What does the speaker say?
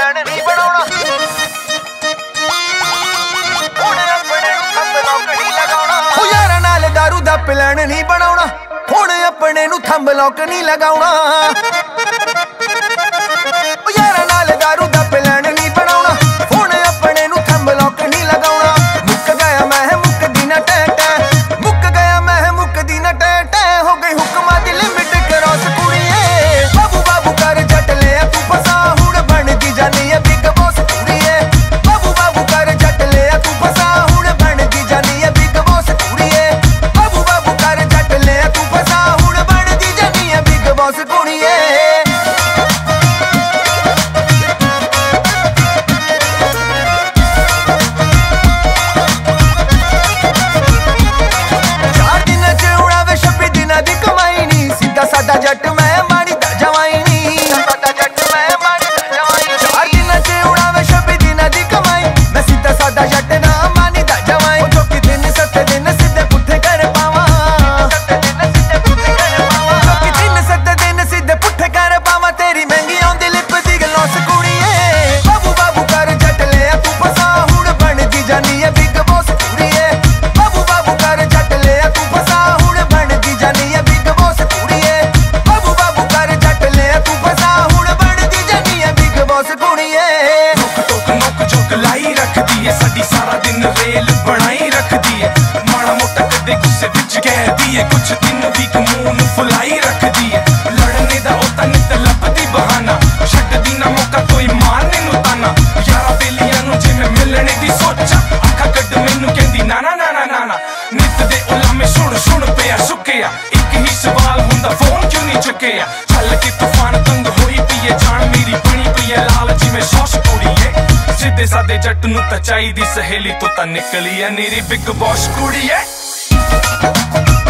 Plan नहीं बनाना, हुण अपने नूं थंब लॉक नहीं लगाउणा। ओ यारां नाल दारू दा प्लान नहीं बनाउणा, हुण अपने नूं थंब लॉक नहीं लगाउणा। ओ यारां नाल दारू दा प्लान नहीं बनाउणा, हुण अपने नूं थंब लॉक नहीं लगाउणा। मुक गया मैं मुकदी ना टै टै, मुक गया मैं मुकदी ना टै टै, हो गई हुक्मां दी लिमिट क्रॉस कुड़िए। बाबू बाबू कर जट लिया तू फसा, हुण बनदी जानी है बिग बॉस कुड़िए। बाबू बाबू कर जट लिया तू फसा, हुण बनदी जानी है बिग बॉस कुड़िए। बाबू बाबू कर जट लिया तू फसा, हुण बनदी जानी है बिग बॉस कुड़िए। साडा जट मैं माड़ी दा जवाई नी, साडा जट मैं माड़ी दा जवाई। 4 दिन च उड़ावे 26 दिन दी कमाई, मैं सीधा साडा जट ना मानी दा जवाई। जो कि दिन 7 दिन सीधे पुट्ठे कर पावा, 7 दिन सीधे पुट्ठे कर पावा। जो कि दिन 7 दिन सीधे पुट्ठे कर पावा, तेरी महंगी आउंदी लिप दी ग्लॉस कुड़िए। बाबू बाबू कर जट लिया तू फसा, हुण बनदी जानी है बिग बॉस कुड़िए। बाबू बाबू कर जट लिया तू फसा, हुण बनदी जानी है बिग बॉस कुड़िए। साडी सारा दिन रेल बनाई रखदी है, माड़ा मोटा कदे गुस्से विच कहदी है, कुछ दिन भी मून फुलाई रखदी है। लड़ने दा ओता नित लभदी बहाना, छड्डदी ना मौका कोई मारने नूं ताना। यारा बेलियां नूं जिवें मिलने दी सोचा, आखा कड मैनूं कहंदी ना ना ना ना ना ना। नित दे उलामे सुण सुण पिया सुकिया, एक ही सवाल हुंदा फोन क्यों नहीं चुकिया। चल के तूफान तंग होई पीए, जान मेरी बनी पई है लाल जिवें सौस कुड़िए। सीधे सादे जट नूं तां चाहीदी सहेली, तू तां निकली है नीरी बिग बॉस कुड़िए।